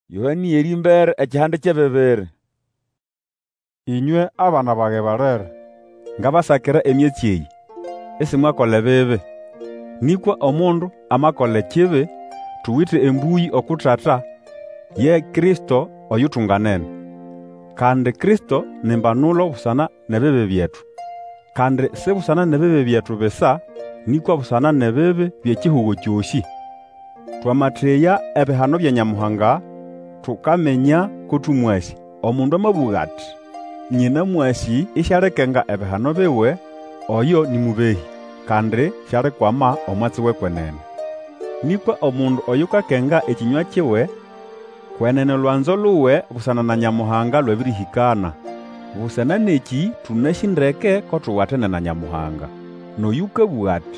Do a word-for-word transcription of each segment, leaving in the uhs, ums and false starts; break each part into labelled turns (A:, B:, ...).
A: Yohani erimbere ekihande kyebebere.
B: Inywe abana bage barere,
A: Ngabasakira emyezi eyi esimwakola bibi. Nikwa omundu amakola kibi, tuwite embuyi okutata ye Kristo oyutunganene. Kandi Kristo nimbanulo busana nebibi byetu. Kandi si busana nebibi byetu bisa, nikwa busana nebibi byekihugo kyosi. Twamatheya ebihano bya Nyamuhanga, tukamenya kutumwasi. Omundu amabuga ati, nyina mwasi isharekenga ebihano biwe, oyo ni mubehi, kandi sharekwama omwatsi wekwenene. Nikwa omundu oyukakenga ekinywa kiwe, kwenene lwanzo luwe busana na Nyamuhanga lwebirihikana. Busana neki tunashindeke ko tuwatene na Nyamuhanga. Noyukabuga ati,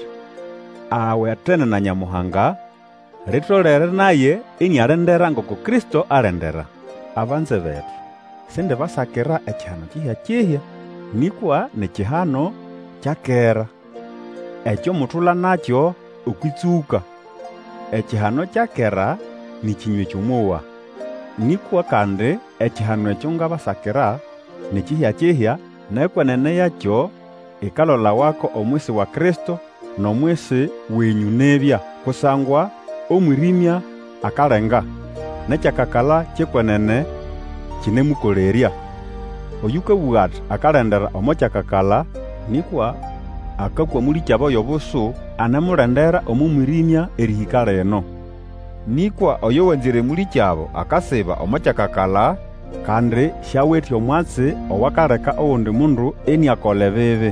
A: awe atene na Nyamuhanga, ritolere naye ini arendera ngoko Kristo arendera. Abanze betu, sinde basakira ekihano kihya kihya, nikwa nekihano kyakera. Ekyo mutula nakyo okwitsuka. Ekihano kyakera ni kinywe ky'omuwa. Nikwa kandi ekihano ekyo ngabasakira nikihya kihya, nekwenene yakyo ikalola wako omwisi wa Kristo n'omwisi wenyu nebya, kusangwa omwirimya akalenga, nekyakakala kyekwenene kinemukolerya. Oyukabuga ati akalendera omo kyakakala, nikwa akakwa muli kyabo yobusu anemulendera omu mwirimya erihika leno. Nikwa oyo wenzire muli kyabo akasiba omo kyakakala, kandi syawethe omwatsi owakaleka owundi mundu eniakola bibi.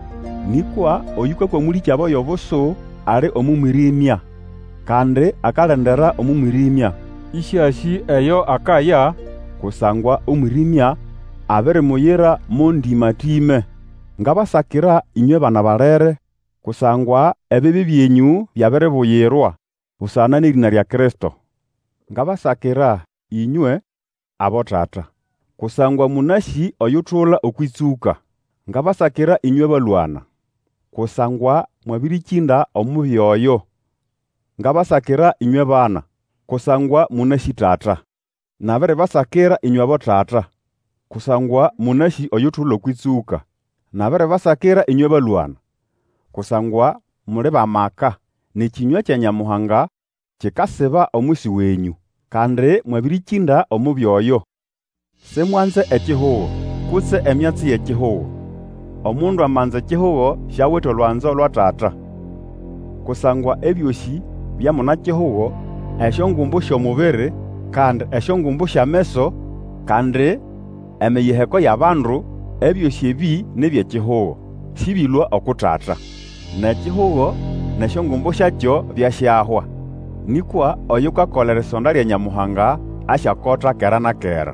A: Nikwa oyukakwa muli kyabo yobusu ali omu mwirimya, kandi akalendera omu mwirimya. Isyasi eyo akaya, kusangwa omwirimya abirimuyira mu ndimatime. Ngabasakira inywe bana barere, kusangwa ebibi byenyu byabiribuyirwa busana n'irina lya Kristo. Ngabasakira inywe abo tata, kusangwa munashi oyuthula okwitsuka. Ngabasakira inywe balwana, kusangwa mwabirikinda omubi oyo. Ngabasakira inywe bana, kusangwa munashi tata. Nabere basakira inywe abo tata, kusangwa munashi oyuthula okwitsuka. Nabere basakira inywe balwana, kusangwa muli bamaka, nekinywa kya Nyamuhanga kikasiba omwisi wenyu, kandi mwabirikinda omubi oyo. Simwanze ekihugo, kutse emyatsi y'ekihugo. Omundu amanza ekihugo syawithe olwanzo lwa tata. Kusangwa ebyosi byamuna kihugo, esyongumbu sy'omubiri, kandi esyongumbu sy'ameso, kandi emiyiheko y'abandu, ebyosi ebi nebyekihugo, sibilwa okutata. Nekihugo nesyongumbu syakyo byasyahwa. Nikwa oyukakolera esonda lya Nyamuhanga asyakota kera na kera.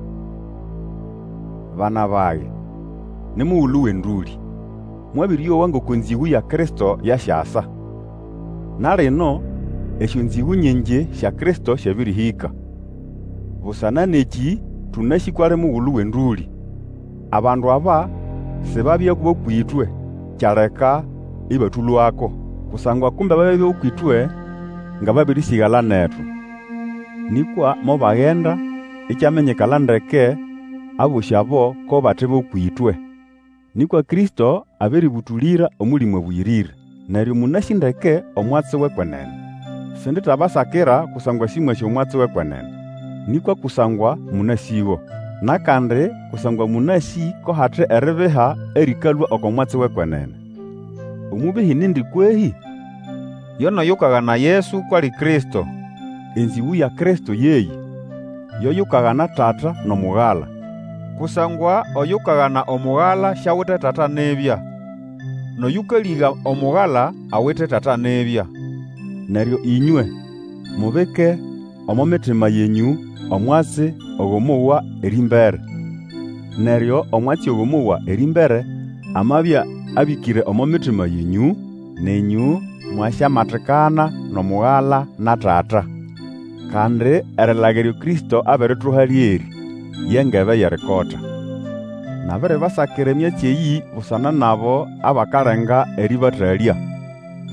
A: Bana bage, nimuwulu w'enduli, mwabiryowa ngoko nziwu ya Kristo yasyasa. Nalino esyo nziwu nyenje sya Kristo syabirihika. Busana neki tunashikwale muwulu w'enduli. Abandu aba sibabya kuba kwitwe, kyaleka ibatulwako, kusangwa kumbe babya okwitwe nga babirisigala netu. Nikwa mo baghenda ikyamenyekala ndeke abosi abo ko bate bokwitwe. Nikwa Kristo abiributulira omulimo bwirire, neryo munashi ndeke omwatsi wekwenene. Sinditabasakira kusangwa simwasi omwatsi wekwenene, nikwa kusangwa munasiwo. Nakandi kusangwa munashi ko hate eribiha erikalwa okomwatsi wekwenene. Omubihi nindi kwehi? Yono yukagana Yesu kwali Kristo. Enziwu ya Kristo yeyi, yo yukagana tata n'omughala. Kusangwa oyukagana omughala syawithe tata nebya, noyukaliga omughala awithe tata nebya. Neryo inywe mubike omo mitima yenyu omwatsi ogomuwa erimbere. Neryo omwatsi ogomuwa erimbere amabya abikire omo mitima yenyu, nenyu mwasyamathikana n'omughala na tata. Kandi erilagiryo Kristo abirithuha lyeri, yengebe yerikota. Nabere basakira emyatsi eyi busana nabo abakalenga eribathalya.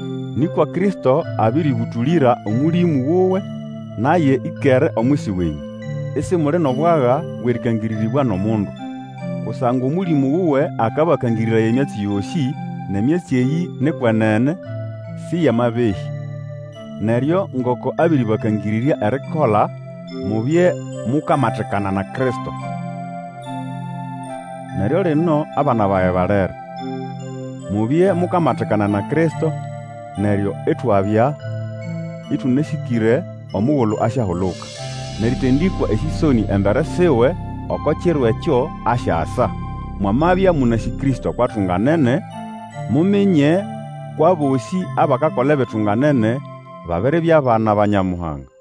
A: Nikwa Kristo abiributulira omulimu wuwe, naye ikere omwisi wenyu. isimuli nobwaga bwerikangiriribwa n'omundu. Kusanga omulimu wuwe akabakangiriraya emyatsi yosi, n'emyatsi eyi nikwenene si yamabehi. Neryo ngoko abiri bakangirirya erikola, mubye mukamathikana na Kristo. Neryo lino abana baye balere, mubye mukamathikana na Kristo, neryo itwabya itunasikire omughulhu asyahuluka, nerithendikwa esisoni embere siwe oko kiro ekyo asyasa. Mwamabya munasi Kristo kwathunganene, mumenye kwa bosi abakakola ebithunganene babiribya bana ba Nyamuhanga.